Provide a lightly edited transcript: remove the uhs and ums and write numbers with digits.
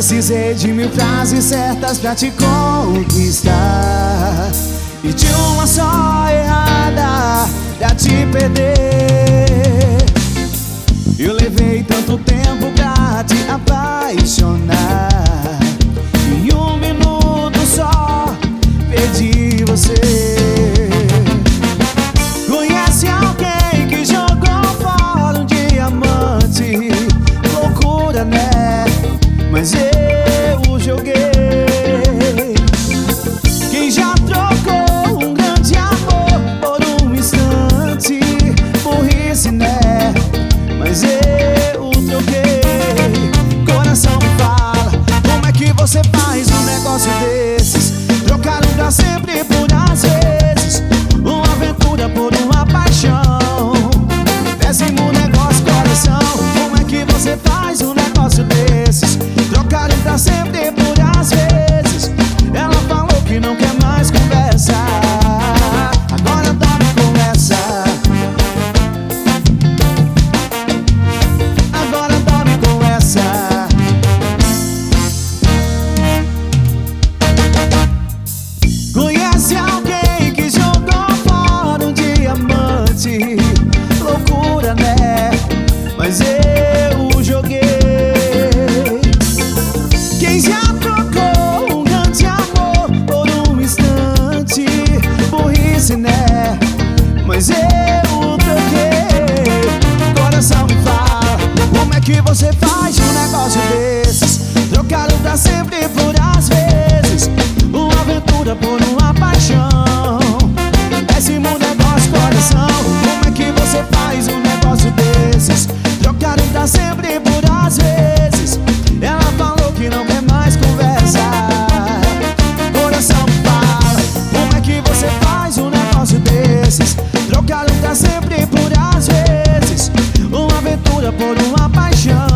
Precisei de 1000 frases certas pra te conquistar e de uma só errada pra te perder. Eu levei tanto tempo pra te apaixonar, em 1 minuto só perdi você. Conhece alguém que jogou fora um diamante? Loucura, né? Mas eu joguei. Quem já trocou um grande amor por um instante? Burrice, né? Mas eu troquei. Coração me fala, como é que você faz um negócio desses? Trocaram pra sempre por às vezes, uma aventura por uma paixão. Péssimo negócio, coração. Como é que você faz um negócio desses? Trocaram pra sempre por às vezes. Ela falou que não quer mais conversar, agora dorme com essa. Agora dorme com essa. Conhece alguém que jogou fora um diamante? Loucura, né? Mas eu joguei. Quem já trocou um grande amor por um instante? Burrice, né? Mas eu troquei. Coração me fala, como é que você faz um negócio desses? Trocaram pra sempre por às vezes, uma aventura por uma paixão. Péssimo negócio, coração. Como é que você faz um negócio desses? Trocaram pra sempre por às vezes. Ela falou que não quer mais conversar. Coração me fala, como é que você faz um negócio desses? Trocaram pra sempre por às vezes, uma aventura por uma paixão.